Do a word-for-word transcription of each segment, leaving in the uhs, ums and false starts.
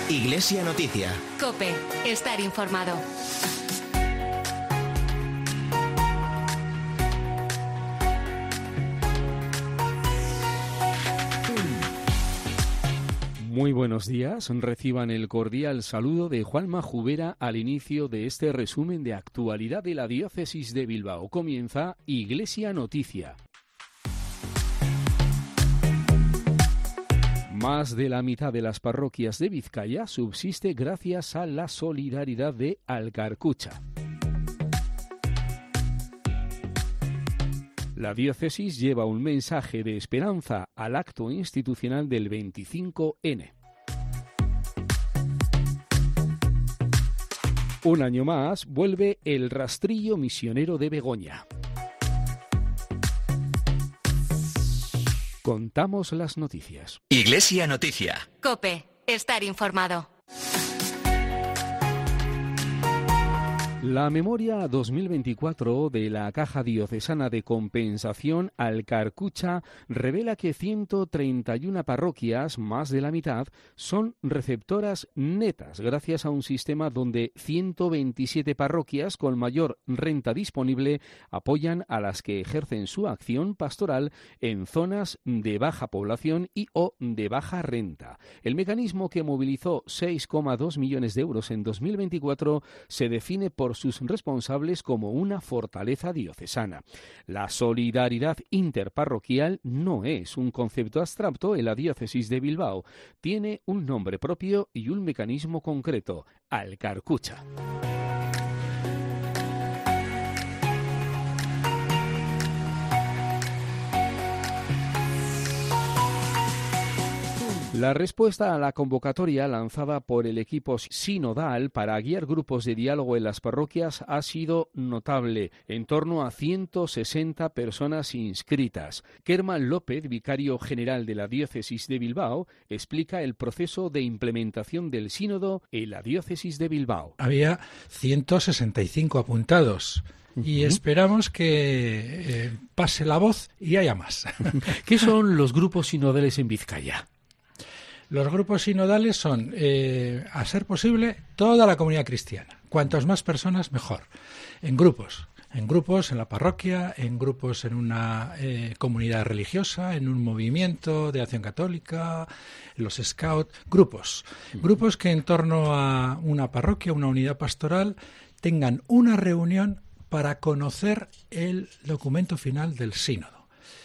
Iglesia Noticia. COPE. Estar informado. Muy buenos días, reciban el cordial saludo de Juanma Jubera al inicio de este resumen de actualidad de la Diócesis de Bilbao. Comienza Iglesia Noticia. Más de la mitad de las parroquias de Vizcaya subsiste gracias a la solidaridad de Alcarcucha. La diócesis lleva un mensaje de esperanza al acto institucional del veinticinco ene. Un año más vuelve el rastrillo misionero de Begoña. Contamos las noticias. Iglesia Noticia. COPE. Estar informado. La memoria dos mil veinticuatro de la Caja Diocesana de Compensación Alcarcucha revela que ciento treinta y una parroquias, más de la mitad, son receptoras netas, gracias a un sistema donde ciento veintisiete parroquias con mayor renta disponible apoyan a las que ejercen su acción pastoral en zonas de baja población y o de baja renta. El mecanismo, que movilizó seis coma dos millones de euros en dos mil veinticuatro, se define por sus responsables como una fortaleza diocesana. La solidaridad interparroquial no es un concepto abstracto en la diócesis de Bilbao. Tiene un nombre propio y un mecanismo concreto: Alcarcucha. La respuesta a la convocatoria lanzada por el equipo sinodal para guiar grupos de diálogo en las parroquias ha sido notable, en torno a ciento sesenta personas inscritas. Kerman López, vicario general de la diócesis de Bilbao, explica el proceso de implementación del sínodo en la diócesis de Bilbao. Había ciento sesenta y cinco apuntados. Y esperamos que eh, pase la voz y haya más. ¿Qué son los grupos sinodales en Vizcaya? Los grupos sinodales son, eh, a ser posible, toda la comunidad cristiana. Cuantas más personas, mejor. En grupos. En grupos en la parroquia, en grupos en una eh, comunidad religiosa, en un movimiento de acción católica, los scouts. Grupos. Grupos que en torno a una parroquia, una unidad pastoral, tengan una reunión para conocer el documento final del sínodo.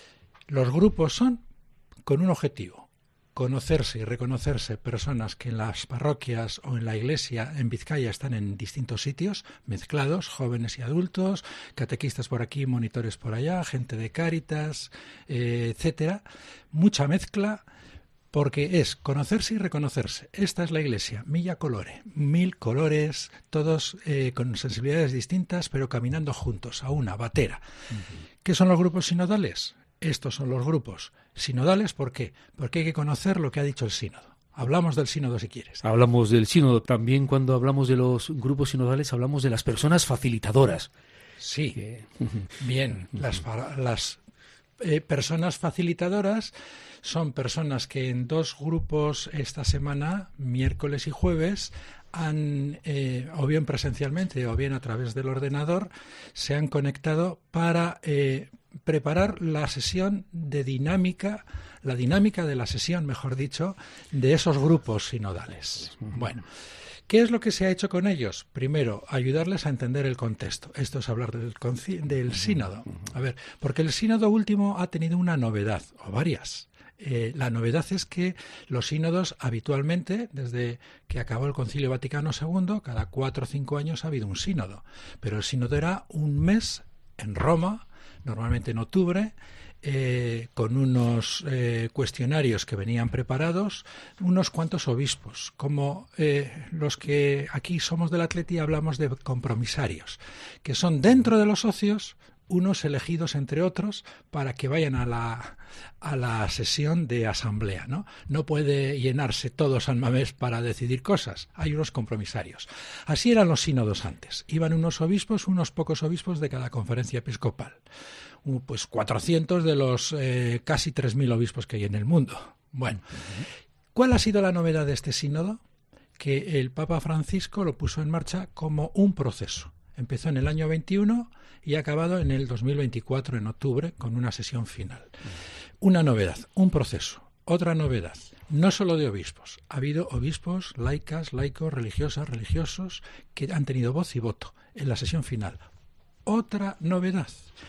Los grupos son con un objetivo: conocerse y reconocerse personas que en las parroquias o en la iglesia en Vizcaya están en distintos sitios, mezclados, jóvenes y adultos, catequistas por aquí, monitores por allá, gente de Cáritas, eh, etcétera. Mucha mezcla, porque es conocerse y reconocerse. Esta es la iglesia, milla colore, mil colores, todos eh, con sensibilidades distintas, pero caminando juntos, a una batera. Uh-huh. ¿Qué son los grupos sinodales? Estos son los grupos sinodales. ¿Por qué? Porque hay que conocer lo que ha dicho el sínodo. Hablamos del sínodo si quieres. Hablamos del sínodo. También cuando hablamos de los grupos sinodales hablamos de las personas facilitadoras. Sí, que... bien. Las, las eh, personas facilitadoras son personas que en dos grupos esta semana, miércoles y jueves, han, eh, o bien presencialmente o bien a través del ordenador, se han conectado para eh, preparar la sesión de dinámica, la dinámica de la sesión, mejor dicho, de esos grupos sinodales. Bueno, ¿qué es lo que se ha hecho con ellos? Primero, ayudarles a entender el contexto. Esto es hablar del, del sínodo. A ver, porque el sínodo último ha tenido una novedad, o varias. Eh, la novedad es que los sínodos habitualmente, desde que acabó el Concilio Vaticano segundo, cada cuatro o cinco años ha habido un sínodo. Pero el sínodo era un mes en Roma, normalmente en octubre, eh, con unos eh, cuestionarios que venían preparados, unos cuantos obispos, como eh, los que aquí somos del Atleti hablamos de compromisarios, que son dentro de los socios unos elegidos entre otros para que vayan a la, a la sesión de asamblea, ¿no? No puede llenarse todo San Mamés para decidir cosas, hay unos compromisarios. Así eran los sínodos antes, iban unos obispos, unos pocos obispos de cada conferencia episcopal, pues cuatrocientos de los eh, casi tres mil obispos que hay en el mundo. Bueno, ¿cuál ha sido la novedad de este sínodo? que el Papa Francisco lo puso en marcha como un proceso. Empezó en el año veintiuno y ha acabado en el dos mil veinticuatro, en octubre, con una sesión final. Una novedad, un proceso. Otra novedad, no solo de obispos. Ha habido obispos, laicas, laicos, religiosas, religiosos, que han tenido voz y voto en la sesión final. Otra novedad,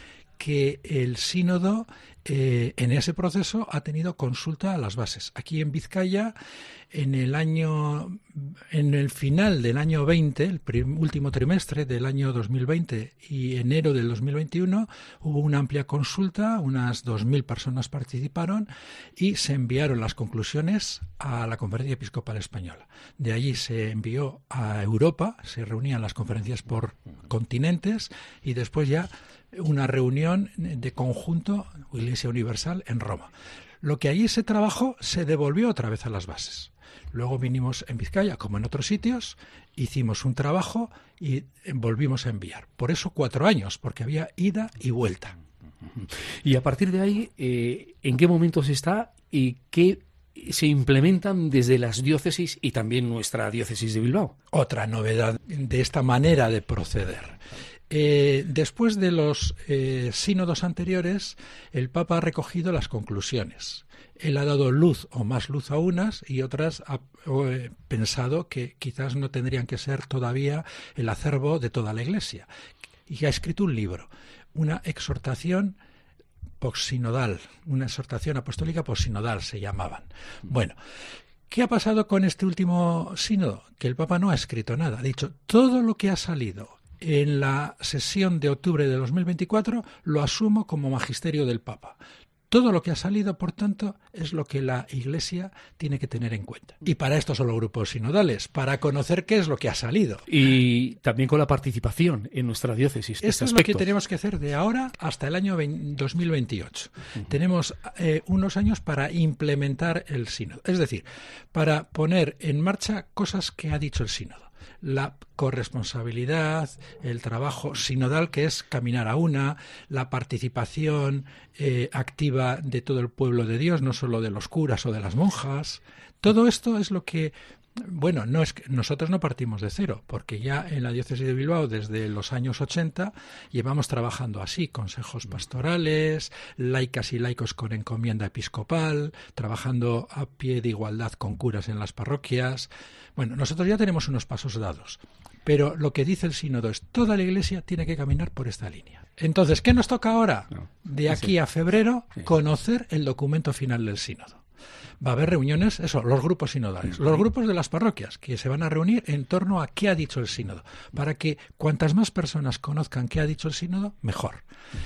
que el sínodo eh, en ese proceso ha tenido consulta a las bases. Aquí en Vizcaya, en el año, en el final del año veinte, el prim, último trimestre del año dos mil veinte y enero del dos mil veintiuno, hubo una amplia consulta, unas dos mil personas participaron y se enviaron las conclusiones a la Conferencia Episcopal Española. De allí se envió a Europa, se reunían las conferencias por continentes y después ya una reunión de conjunto, Iglesia Universal, en Roma. Lo que allí se trabajó se devolvió otra vez a las bases. Luego vinimos en Vizcaya, como en otros sitios, hicimos un trabajo y volvimos a enviar. Por eso cuatro años, porque había ida y vuelta. Y a partir de ahí, eh, ¿en qué momentos está y qué se implementan desde las diócesis y también nuestra diócesis de Bilbao? Otra novedad de esta manera de proceder. Eh, después de los eh, sínodos anteriores, el Papa ha recogido las conclusiones. Él ha dado luz o más luz a unas y otras ha eh, pensado que quizás no tendrían que ser todavía el acervo de toda la Iglesia. Y ha escrito un libro, una exhortación possinodal, una exhortación apostólica possinodal se llamaban. Bueno, ¿qué ha pasado con este último sínodo? Que el Papa no ha escrito nada. Ha dicho, todo lo que ha salido en la sesión de octubre de dos mil veinticuatro lo asumo como magisterio del Papa. Todo lo que ha salido, por tanto, es lo que la Iglesia tiene que tener en cuenta. Y para esto son los grupos sinodales, para conocer qué es lo que ha salido. Y también con la participación en nuestra diócesis. Esto este es lo que tenemos que hacer de ahora hasta el año dos mil veintiocho. Uh-huh. Tenemos eh, unos años para implementar el sínodo. Es decir, para poner en marcha cosas que ha dicho el sínodo. La corresponsabilidad, el trabajo sinodal, que es caminar a una, la participación eh, activa de todo el pueblo de Dios, no solo de los curas o de las monjas. Todo esto es lo que, bueno, no es que nosotros no partimos de cero, porque ya en la diócesis de Bilbao desde los años ochenta llevamos trabajando así, consejos pastorales, laicas y laicos con encomienda episcopal, trabajando a pie de igualdad con curas en las parroquias. Bueno, nosotros ya tenemos unos pasos dados, pero lo que dice el sínodo es toda la Iglesia tiene que caminar por esta línea. Entonces, ¿qué nos toca ahora? De aquí a febrero, conocer el documento final del sínodo. Va a haber reuniones, eso, los grupos sinodales, los grupos de las parroquias, que se van a reunir en torno a qué ha dicho el sínodo, para que cuantas más personas conozcan qué ha dicho el sínodo, mejor.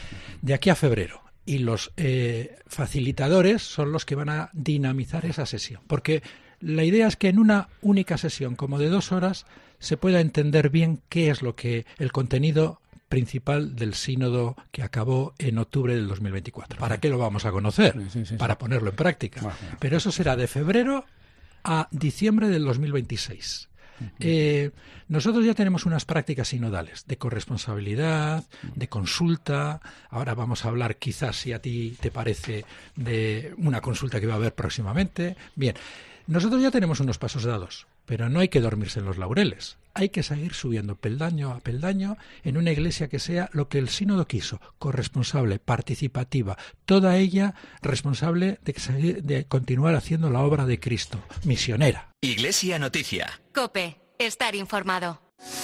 De aquí a febrero. Y los eh, facilitadores son los que van a dinamizar esa sesión, porque la idea es que en una única sesión, como de dos horas, se pueda entender bien qué es lo que el contenido principal del sínodo que acabó en octubre del dos mil veinticuatro. ¿Para qué lo vamos a conocer? Sí, sí, sí. Para ponerlo en práctica. Pero eso será de febrero a diciembre del dos mil veintiséis. Uh-huh. Eh, nosotros ya tenemos unas prácticas sinodales de corresponsabilidad, de consulta. Ahora vamos a hablar, quizás, si a ti te parece, de una consulta que va a haber próximamente. Bien, nosotros ya tenemos unos pasos dados, pero no hay que dormirse en los laureles. Hay que seguir subiendo peldaño a peldaño en una iglesia que sea lo que el sínodo quiso, corresponsable, participativa, toda ella responsable de, seguir, de continuar haciendo la obra de Cristo, misionera. Iglesia Noticia. COPE, estar informado.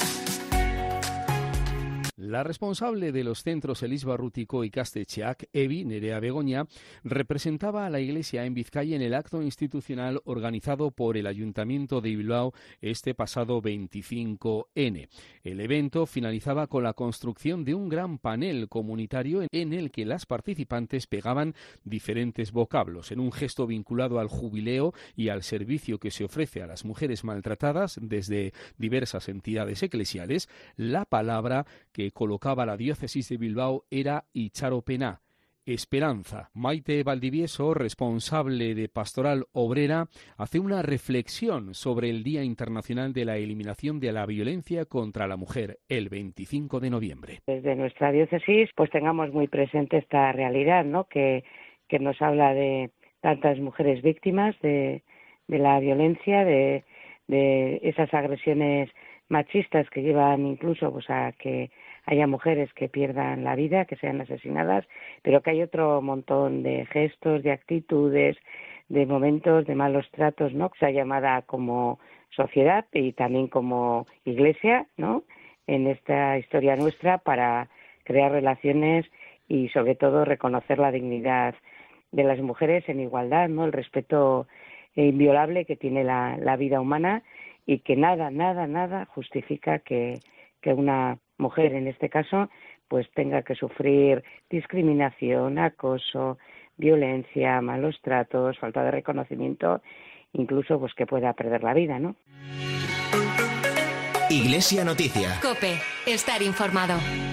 La responsable de los centros Elizbarrutiko y Ikastetxeak, Evi Nerea Begoña, representaba a la Iglesia en Vizcaya en el acto institucional organizado por el Ayuntamiento de Bilbao este pasado veinticinco ene. El evento finalizaba con la construcción de un gran panel comunitario en el que las participantes pegaban diferentes vocablos, en un gesto vinculado al jubileo y al servicio que se ofrece a las mujeres maltratadas desde diversas entidades eclesiales. La palabra que colocaba la diócesis de Bilbao era itxaropena, esperanza. Maite Valdivieso, responsable de Pastoral Obrera, hace una reflexión sobre el Día Internacional de la Eliminación de la Violencia contra la Mujer, el veinticinco de noviembre. Desde nuestra diócesis, pues tengamos muy presente esta realidad, ¿no? Que, que nos habla de tantas mujeres víctimas de, de la violencia, de de esas agresiones machistas que llevan incluso pues a que haya mujeres que pierdan la vida, que sean asesinadas, pero que hay otro montón de gestos, de actitudes, de momentos, de malos tratos, ¿no? Que sea llamada como sociedad y también como iglesia, ¿no? En esta historia nuestra para crear relaciones y sobre todo reconocer la dignidad de las mujeres en igualdad, ¿no? El respeto inviolable que tiene la, la vida humana y que nada, nada, nada justifica que, que una mujer, en este caso, pues tenga que sufrir discriminación, acoso, violencia, malos tratos, falta de reconocimiento, incluso pues que pueda perder la vida, ¿no? Iglesia Noticia. COPE. Estar informado.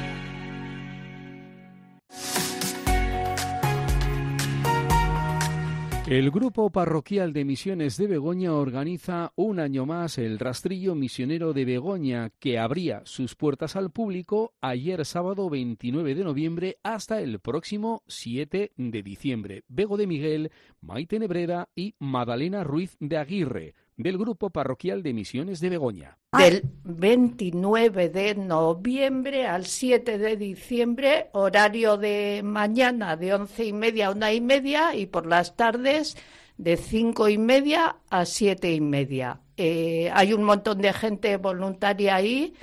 El Grupo Parroquial de Misiones de Begoña organiza un año más el Rastrillo Misionero de Begoña, que abría sus puertas al público ayer sábado veintinueve de noviembre hasta el próximo siete de diciembre. Bego de Miguel, Maite Nebreda y Madalena Ruiz de Aguirre, del Grupo Parroquial de Misiones de Begoña. Del veintinueve de noviembre al siete de diciembre, horario de mañana de once y media a una y media y por las tardes de cinco y media a siete y media. Eh, hay un montón de gente voluntaria ahí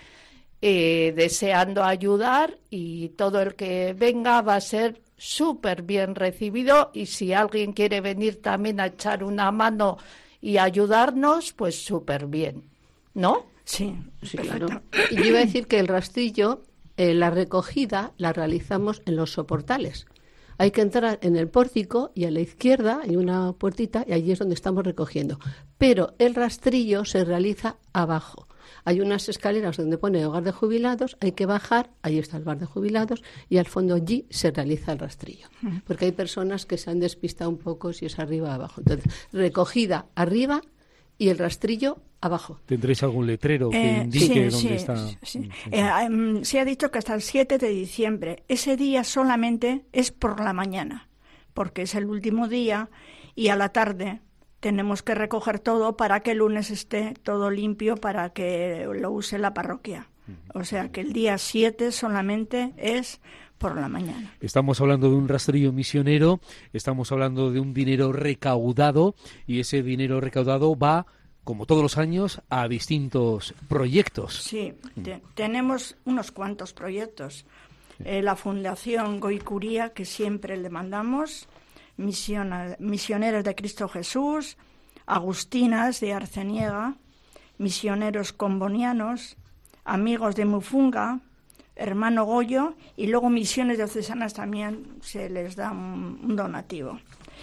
eh, deseando ayudar y todo el que venga va a ser súper bien recibido y si alguien quiere venir también a echar una mano y ayudarnos, pues súper bien, ¿no? Sí, sí, claro. Y yo iba a decir que el rastrillo, eh, la recogida la realizamos en los soportales. Hay que entrar en el pórtico y a la izquierda hay una puertita y allí es donde estamos recogiendo. Pero el rastrillo se realiza abajo. Hay unas escaleras donde pone hogar de jubilados, hay que bajar, ahí está el bar de jubilados y al fondo allí se realiza el rastrillo. Porque hay personas que se han despistado un poco si es arriba o abajo. Entonces, recogida arriba y el rastrillo abajo. ¿Tendréis algún letrero que eh, indique sí, dónde sí, está? Sí, sí. Eh, um, se ha dicho que hasta el siete de diciembre. Ese día solamente es por la mañana, porque es el último día y a la tarde tenemos que recoger todo para que el lunes esté todo limpio para que lo use la parroquia. O sea que el día siete solamente es por la mañana. Estamos hablando de un rastrillo misionero, estamos hablando de un dinero recaudado y ese dinero recaudado va, como todos los años, a distintos proyectos. Sí, te, tenemos unos cuantos proyectos. Eh, la Fundación Goicuría, que siempre le mandamos, Misiona, Misioneros de Cristo Jesús, Agustinas de Arceniega, Misioneros Combonianos, Amigos de Mufunga, Hermano Goyo y luego Misiones Diocesanas también se les da un, un donativo.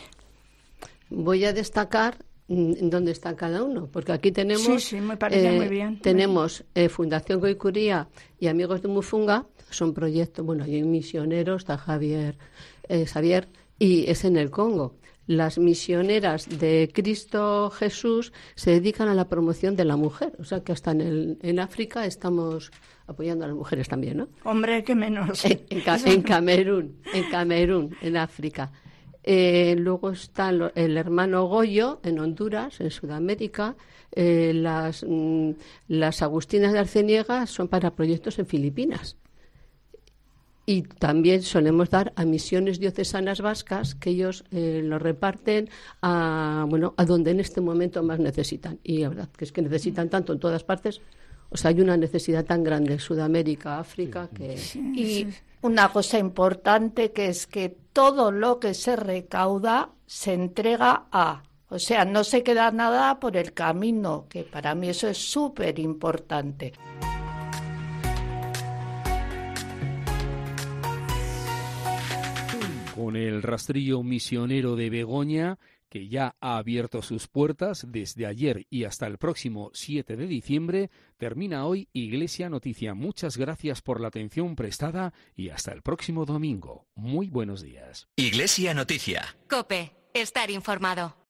Voy a destacar dónde está cada uno, porque aquí tenemos sí, sí, me parece eh, muy bien. tenemos eh, Fundación Goicuría y Amigos de Mufunga, son proyectos, bueno, hay misioneros, está Javier, eh, Xavier, y es en el Congo. Las misioneras de Cristo Jesús se dedican a la promoción de la mujer, o sea que hasta en, el, en África estamos apoyando a las mujeres también, ¿no? Hombre, qué menos. En, en, en Camerún, en Camerún, en África. Eh, luego está lo, el hermano Goyo en Honduras, en Sudamérica. Eh, las, mm, las Agustinas de Arceniega son para proyectos en Filipinas. Y también solemos dar a misiones diocesanas vascas que ellos eh, lo reparten a, bueno, a donde en este momento más necesitan. Y la verdad que es que necesitan tanto en todas partes. O sea, hay una necesidad tan grande en Sudamérica, África, que... Y una cosa importante que es que todo lo que se recauda se entrega a... O sea, no se queda nada por el camino, que para mí eso es súper importante. Con el rastrillo misionero de Begoña, que ya ha abierto sus puertas desde ayer y hasta el próximo siete de diciembre, termina hoy Iglesia Noticia. Muchas gracias por la atención prestada y hasta el próximo domingo. Muy buenos días. Iglesia Noticia. COPE. Estar informado.